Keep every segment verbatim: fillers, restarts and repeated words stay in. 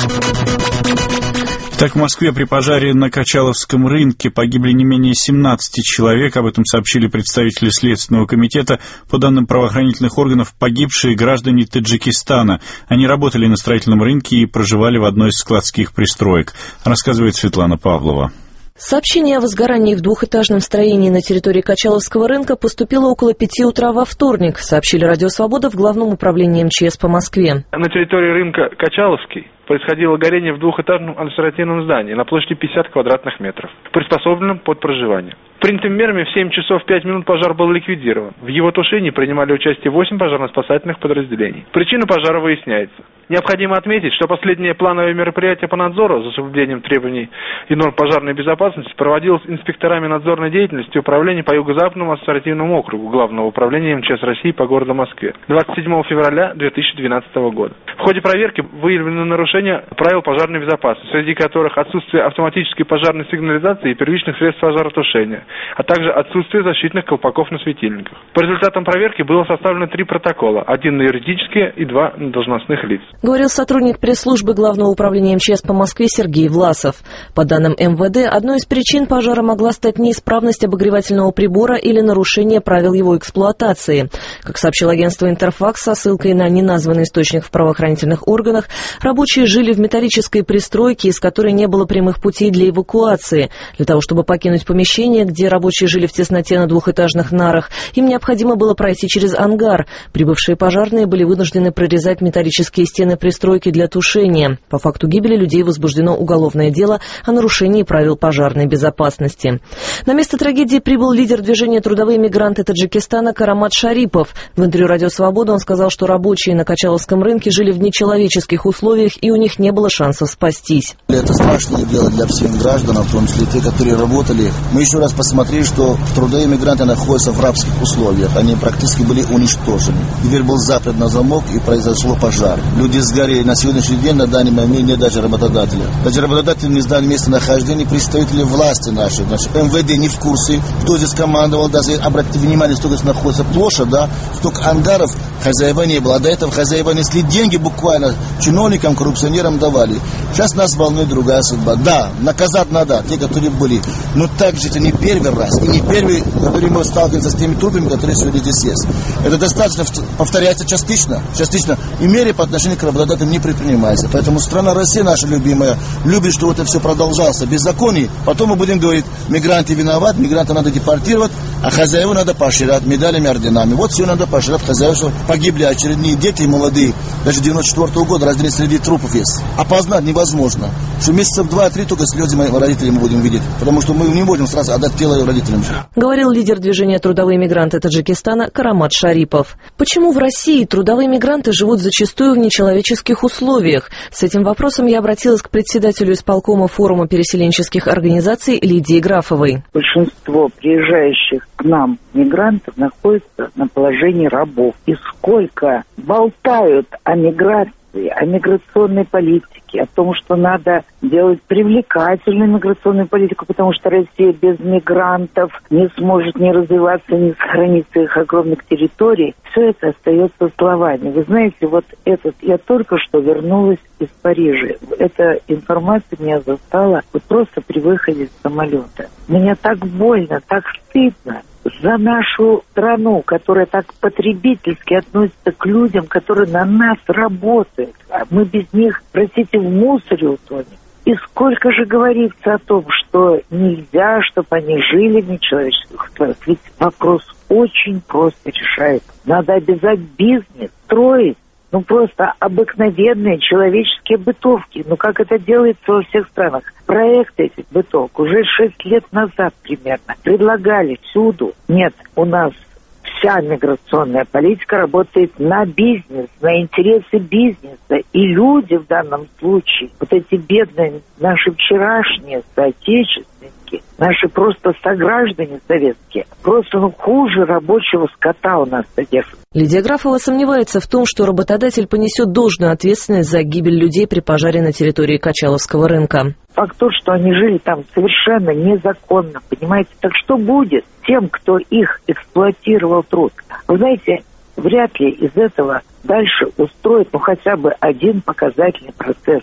Так, в Москве при пожаре на Качаловском рынке погибли не менее семнадцати человек. Об этом сообщили представители Следственного комитета. По данным правоохранительных органов, погибшие граждане Таджикистана. Они работали на строительном рынке и проживали в одной из складских пристроек. Рассказывает Светлана Павлова. Сообщение о возгорании в двухэтажном строении на территории Качаловского рынка поступило около пяти утра во вторник, сообщили «Радио Свобода» в Главном управлении эм че эс по Москве. На территории рынка Качаловский происходило горение в двухэтажном административном здании на площади пятьдесят квадратных метров, приспособленном под проживание. Принятыми мерами в семь часов пять минут пожар был ликвидирован. В его тушении принимали участие восемь пожарно-спасательных подразделений. Причина пожара выясняется. Необходимо отметить, что последнее плановое мероприятие по надзору за соблюдением требований и норм пожарной безопасности проводилось инспекторами надзорной деятельности Управления по Юго-Западному административному округу Главного управления эм че эс России по городу Москве двадцать седьмого февраля две тысячи двенадцатого года. В ходе проверки выявлены нарушения правил пожарной безопасности, среди которых отсутствие автоматической пожарной сигнализации и первичных средств пожаротушения, а также отсутствие защитных колпаков на светильниках. По результатам проверки было составлено три протокола, один на юридические и два на должностных лиц. Говорил сотрудник пресс-службы Главного управления эм че эс по Москве Сергей Власов. По данным эм вэ дэ, одной из причин пожара могла стать неисправность обогревательного прибора или нарушение правил его эксплуатации. Как сообщил агентство «Интерфакс» со ссылкой на неназванный источник в правоохранительных органах, рабочие жили в металлической пристройке, из которой не было прямых путей для эвакуации. Для того, чтобы покинуть помещение, где рабочие жили в тесноте на двухэтажных нарах, им необходимо было пройти через ангар. Прибывшие пожарные были вынуждены прорезать металлические стены пристройки для тушения. По факту гибели людей возбуждено уголовное дело о нарушении правил пожарной безопасности. На место трагедии прибыл лидер движения «Трудовые мигранты Таджикистана» Карамат Шарипов. В интервью «Радио Свобода» он сказал, что рабочие на Качаловском рынке жили в нечеловеческих условиях, и у них не было шансов спастись. Это страшное дело для всех граждан, в том числе те, которые работали. Мы еще раз посмотрели, что трудовые мигранты находятся в рабских условиях. Они практически были уничтожены. Дверь был запрет на замок, и произошел пожар. Люди сгорели. На сегодняшний день на данный момент нет даже работодателя. Даже работодатель не знает местонахождения представителей власти нашей. Значит, эм вэ дэ не в курсе, кто здесь командовал. Даже обратите внимание, что здесь находится площадь, да, столько ангаров хозяева не было. А до этого хозяева несли деньги буквально чиновникам, коррупционерам давали. Сейчас нас волнует другая судьба. Да, наказать надо, те, которые были. Но также это не первый раз. И не первый, который мы сталкиваемся с теми трупами, которые сегодня здесь есть. Это достаточно повторяется частично. Частично. И меры по отношению к работодателям не предпринимается. Поэтому страна Россия, наша любимая, любит, чтобы это все продолжалось. Беззаконие. Потом мы будем говорить, мигранты виноваты, мигранты надо депортировать, а хозяева надо поощрять медалями, орденами. Вот все надо поощрять хозяев, что погибли очередные дети молодые. Даже девяносто четвёртого года разделили среди трупов есть. Опознать невозможно. Что месяцев два-три только слезы моих родителей мы будем видеть. Потому что мы не можем сразу отдать тело родителям. Говорил лидер движения «Трудовые мигранты Таджикистана» Карамат Шарипов. Почему в России трудовые мигранты живут зачастую в нечеловеческих условиях? С этим вопросом я обратилась к председателю исполкома форума переселенческих организаций Лидии Графовой. Большинство приезжающих к нам мигрантов находится на положении рабов. И сколько болтают о миграции, о миграционной политике, о том, что надо делать привлекательную миграционную политику, потому что Россия без мигрантов не сможет ни развиваться, ни сохранить своих огромных территорий. Все это остается словами. Вы знаете, вот этот, я только что вернулась из Парижа. Эта информация меня застала вот просто при выходе с самолета. Мне так больно, так стыдно за нашу страну, которая так потребительски относится к людям, которые на нас работают. А мы без них, простите, в мусоре утонем. И сколько же говорится о том, что нельзя, чтобы они жили в нечеловеческих условиях. Ведь вопрос очень просто решается. Надо обязать бизнес, строить, ну просто обыкновенные человеческие бытовки. Ну как это делается во всех странах. Проекты этих бытовок уже шесть лет назад примерно предлагали всюду. Нет, у нас вся миграционная политика работает на бизнес, на интересы бизнеса. И люди в данном случае, вот эти бедные наши вчерашние соотечественники, наши просто сограждане советские, просто ну, хуже рабочего скота у нас содержат. Лидия Графова сомневается в том, что работодатель понесет должную ответственность за гибель людей при пожаре на территории Качаловского рынка. Факт тот, что они жили там совершенно незаконно, понимаете? Так что будет тем, кто их эксплуатировал труд? Вы знаете, вряд ли из этого дальше устроить, ну, хотя бы один показательный процесс.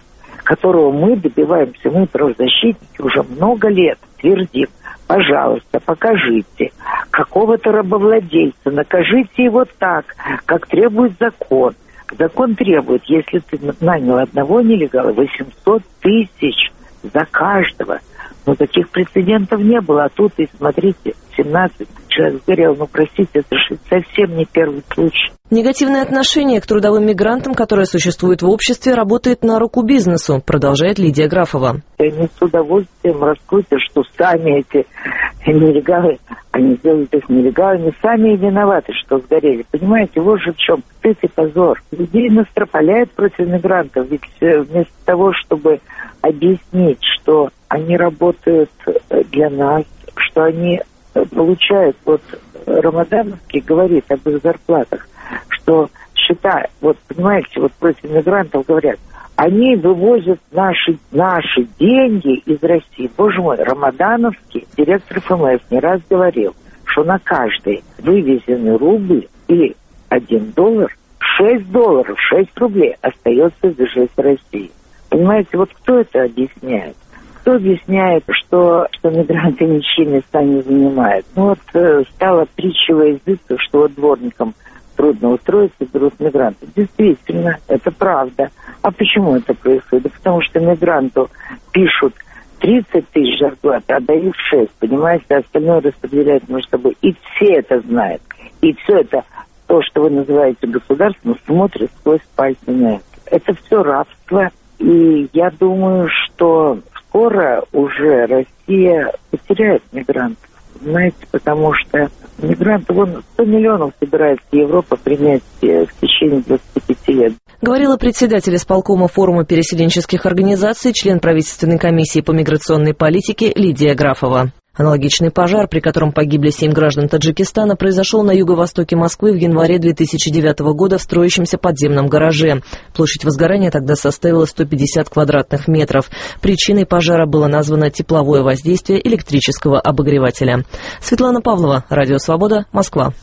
которого мы добиваемся, мы, правозащитники, уже много лет твердим: пожалуйста, покажите какого-то рабовладельца, накажите его так, как требует закон. Закон требует, если ты нанял одного нелегала, восемьсот тысяч за каждого. Но таких прецедентов не было. А тут, и смотрите, семнадцать человек сгорел. Ну, простите, это же совсем не первый случай. Негативное отношение к трудовым мигрантам, которое существует в обществе, работает на руку бизнесу, продолжает Лидия Графова. Они с удовольствием раскрутят, что сами эти нелегалы, они сделают их нелегалами, сами виноваты, что сгорели. Понимаете, вот же в чем стыд и позор. Людей настропаляют против мигрантов, ведь вместо того, чтобы объяснить, что они работают для нас, что они получают, вот Рамадановский говорит об их зарплатах, что счета, вот понимаете, вот против мигрантов говорят, они вывозят наши, наши деньги из России. Боже мой, Рамадановский, директор эф эм эс, не раз говорил, что на каждый вывезенный рубль или один доллар, шесть долларов, шесть рублей остается в бюджете России. Понимаете, вот кто это объясняет? Кто объясняет, что, что мигранты ничьи места не занимают? Ну вот э, стало притчей во языцах, что вот дворникам трудно устроиться, берут мигрантов. Действительно, это правда. А почему это происходит? Да потому что мигранту пишут тридцать тысяч зарплаты, а дают шесть, понимаете, а остальное распределяют между собой. И все это знают. И все это, то, что вы называете государством, смотрит сквозь пальцы на это. Это все рабство. И я думаю, что скоро уже Россия потеряет мигрантов. Знаете, потому что мигранты, вон сто миллионов собирается Европа принять в течение двадцати пяти лет. Говорила председатель исполкома форума переселенческих организаций, член правительственной комиссии по миграционной политике Лидия Графова. Аналогичный пожар, при котором погибли семь граждан Таджикистана, произошел на юго-востоке Москвы в январе две тысячи девятого года в строящемся подземном гараже. Площадь возгорания тогда составила сто пятьдесят квадратных метров. Причиной пожара было названо тепловое воздействие электрического обогревателя. Светлана Павлова, Радио Свобода, Москва.